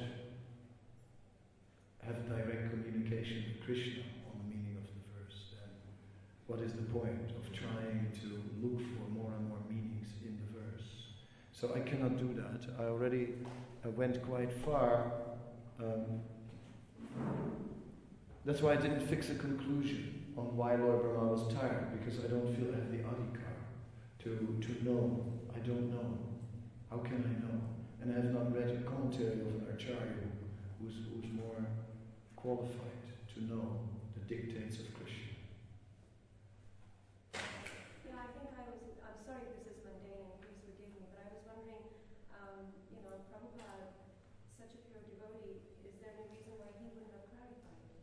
have direct communication with Krishna on the meaning of the verse, then what is the point of trying to look for more and more meanings in the verse? So I cannot do that. I already I went quite far. Um, that's why I didn't fix a conclusion on why Lord Brahma was tired, because I don't feel I have the adhikar to, to know. I don't know. How can I know? And I have not read a commentary of an Acharya who's, who's more qualified to know the dictates of Krishna. Yeah, I think I was, I'm sorry if this is mundane and please forgive me, but I was wondering, um, you know, Prabhupada, such a pure devotee, is there any reason why he wouldn't have clarified it?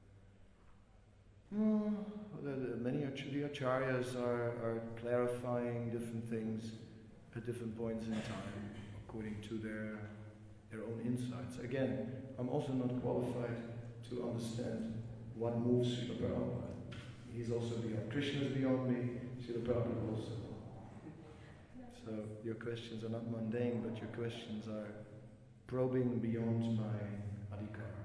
Hmm. The, the, many ach- the acharyas are, are clarifying different things at different points in time, according to their their own insights. Again, I'm also not qualified to understand what moves Srila Prabhupada. He's also beyond. Krishna is beyond me, Srila Prabhupada also. So your questions are not mundane, but your questions are probing beyond my adhikar.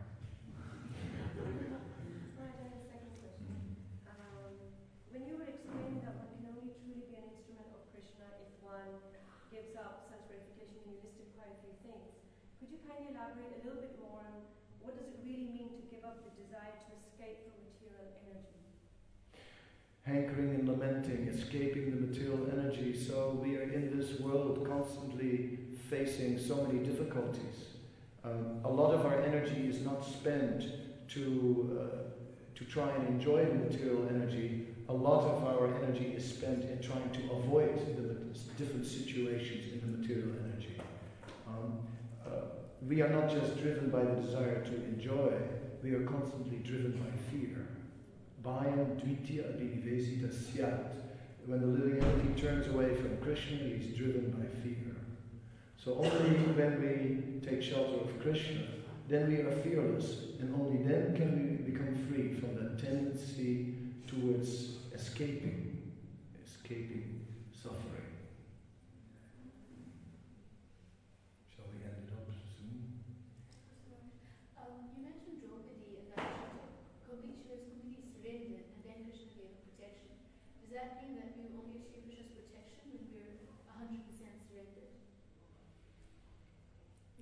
Right, I have a second question. Um, when you were explaining that one can only truly be an instrument of Krishna if one gives up sense gratification, and you listed quite a few things, could you kindly elaborate a little bit more on what does it really mean to give up the desire to escape from material energy? Hankering and lamenting, escaping the material energy. So we are in this world constantly facing so many difficulties. Um, a lot of our energy is not spent to uh, to try and enjoy the material energy. A lot of our energy is spent in trying to avoid the different situations in the material energy. Um, uh, we are not just driven by the desire to enjoy, we are constantly driven by fear. Bhayam dvitya abhinivesita syat. When the living entity turns away from Krishna, he is driven by fear. So only when we take shelter of Krishna, then we are fearless, and only then can we become free from that tendency towards escaping, escaping suffering. Shall we end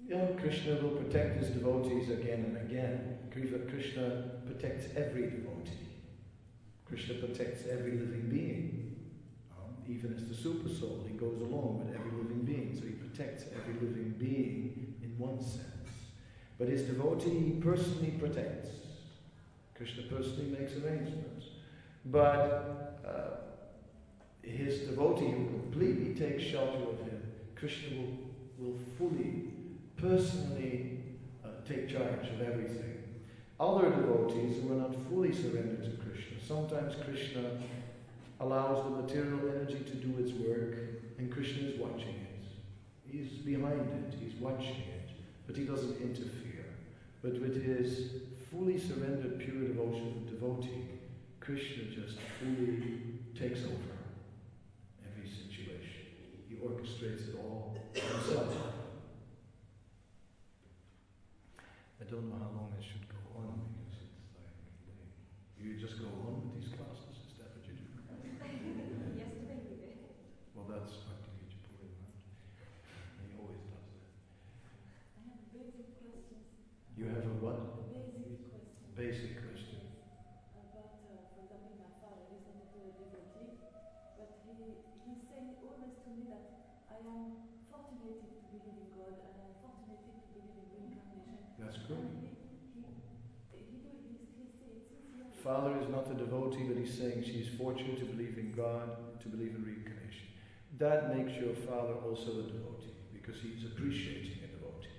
You know, Krishna will protect his devotees again and again. Krishna protects every devotee. Krishna protects every living being. Um, even as the super soul, he goes along with every living being. So he protects every living being in one sense. But his devotee he personally protects. Krishna personally makes arrangements. But uh, his devotee who completely takes shelter of him, Krishna will, will fully, personally uh, take charge of everything. Other devotees who are not fully surrendered to Krishna, sometimes Krishna allows the material energy to do its work, and Krishna is watching it. He's behind it, he's watching it, but he doesn't interfere. But with his fully surrendered pure devotion devotee, Krishna just fully takes over every situation. He orchestrates it all himself. I don't know how long I should go on because it's like you just go on with these classes. Is that what you do? Yesterday we did. Well, that's Bhakti Puri. He always does that. I have basic questions. You have a what? Basic questions. Basic question. About, uh, for example, my father is not a pure devotee, but he he's saying always to me that I am fortunate to believe in God and I am fortunate to believe in reincarnation. That's good. And he, he, he, do, he, he says since he has Father is not a devotee, but he's saying she's fortunate to believe in God, to believe in reincarnation. That makes your father also a devotee, because he's appreciating a devotee.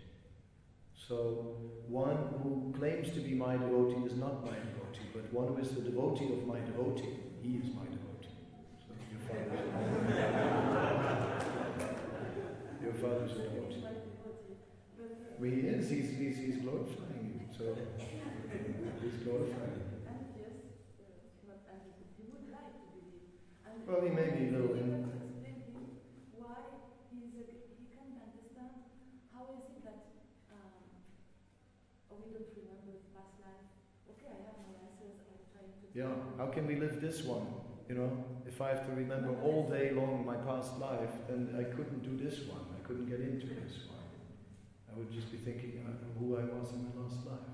So, one who claims to be my devotee is not my devotee, but one who is the devotee of my devotee, he is my devotee. So, your father is a devotee. Your father is a devotee. my devotee. But uh, Well, he is, he's, he's, he's glorifying you. So, he's glorifying you. and yes, uh, not, and he would like to believe. And Well, he may be a little you in- have to explain him why he's a, he can't understand how is it that um, oh, we don't remember his past life. Okay, I have no answers. I'm trying to. Yeah, how can we live this one? You know, if I have to remember all day long my past life, then I couldn't do this one. I couldn't get into this one. I would just be thinking uh, who I was in my last life.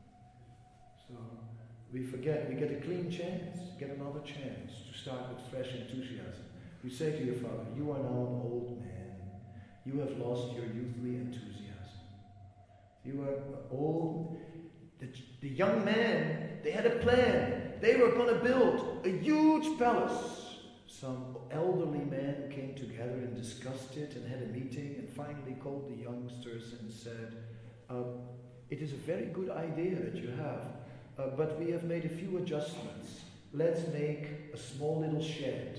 So we forget, we get a clean chance, get another chance to start with fresh enthusiasm. You say to your father, you are now an old man. You have lost your youthly enthusiasm. You are old. The, the young man, they had a plan. They were going to build a huge palace. Some elderly men came together and discussed it and had a meeting and finally called the youngsters and said, uh, it is a very good idea that you have, uh, but we have made a few adjustments. Let's make a small little shed.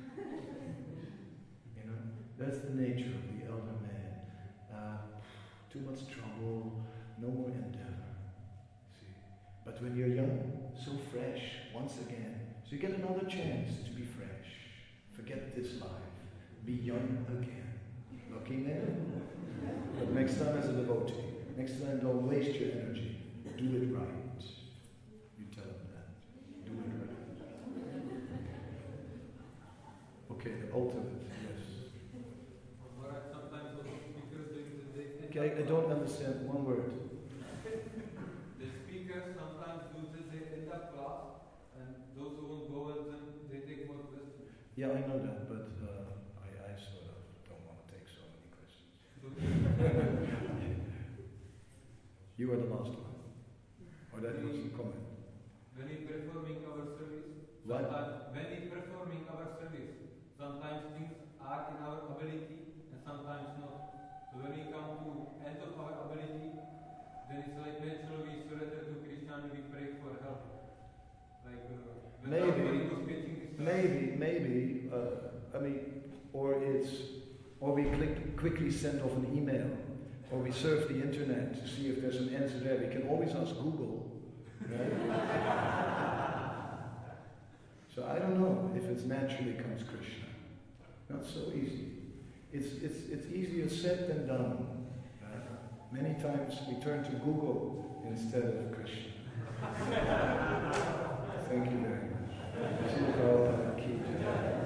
You know, that's the nature of the elder man. Uh, too much trouble, no more endeavor. But when you're young, so fresh, once again, so you get another chance to be fresh. Forget this life. Be young again. Lucky man. But next time as a devotee, next time don't waste your energy. Do it right. You tell them that. Do it right. Okay, the ultimate, yes. Sometimes also speakers they, they, they Okay, I don't understand one word. The speakers sometimes do this, they end up class, and those who won't go with them, they take more questions. Yeah, I know that, but uh, I, I sort of don't want to take so many questions. You are the last one. Or that was the comment. When we performing our service, What? sometimes when we performing our service, sometimes things are in our ability and sometimes not. So when we come to end of our ability, then it's like naturally we surrender to Krishna and we pray for help. Like uh, when Maybe. somebody was getting this Maybe, maybe, uh, I mean, or it's, or we click, quickly send off an email, or we surf the internet to see if there's an answer there. We can always ask Google, right? So I don't know if it's naturally comes Krishna. Not so easy. It's, it's, it's easier said than done. Right? Many times we turn to Google instead of Krishna. Thank you very much.